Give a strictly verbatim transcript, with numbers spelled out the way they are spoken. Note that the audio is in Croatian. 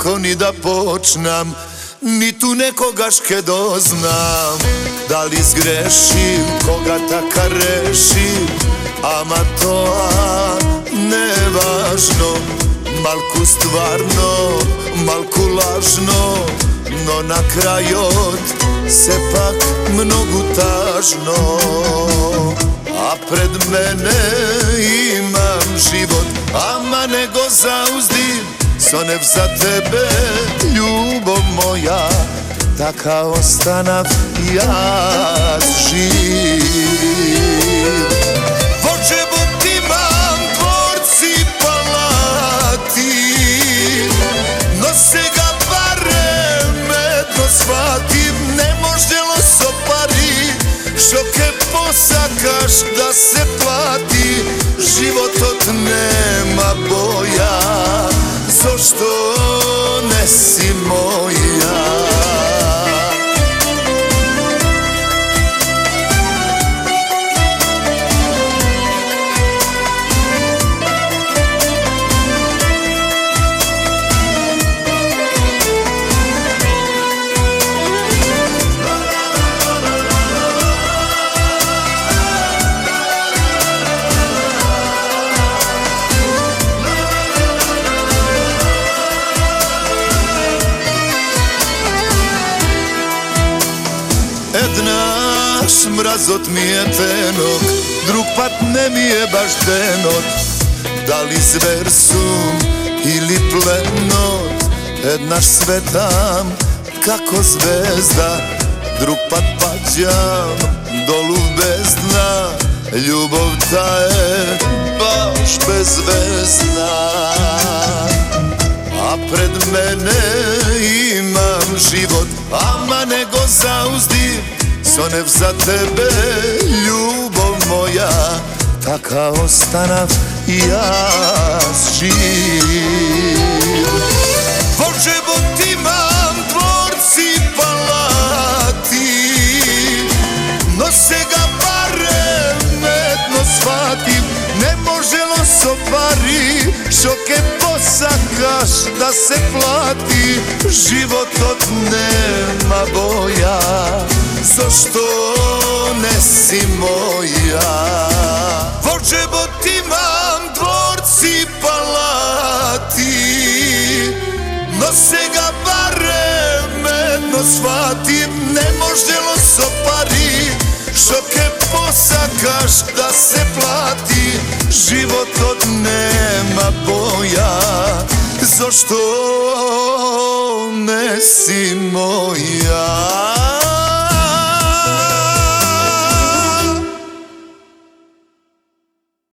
kako ni da počnem, ni tu nekoga ške doznam. Da li zgrešim, koga taka rešim, ama to nevažno. Malku stvarno, malku lažno, no na krajot se pak mnogu tažno. A pred mene imam život, ama nego zauzdim sonev za tebe, ljubav moja, taka ostanav ja živ. Vođebom ti mam dvorci palati, no se ga barem medno shvatim, ne moželo sopari, šoke posakaš da se plati, život od nema boja, zašto ne si moja? Naš mrazot mi je tenok, drug pat ne mi je baš denot. Da li zver sum ili plenot, ednaš svetam kako zvezda, drug pat pađam dolu bez dna, ljubav ta je baš bezvezna. A pred mene imam život, ama nego zauzdim sonev za tebe, ljubav moja, taka ostanav ja živ. Vođebom ti mam dvorci palati, no se ga barem medno shvatim, ne moželo sopari, šoke posakaš da se plati, život od nema boja, zašto ne si moja? Vođebom ti mam dvorci palati, no se ga barem medno shvatim, ne moželo sopari, šoke posakaš da se plati, život od nema boja, zašto ne si moja?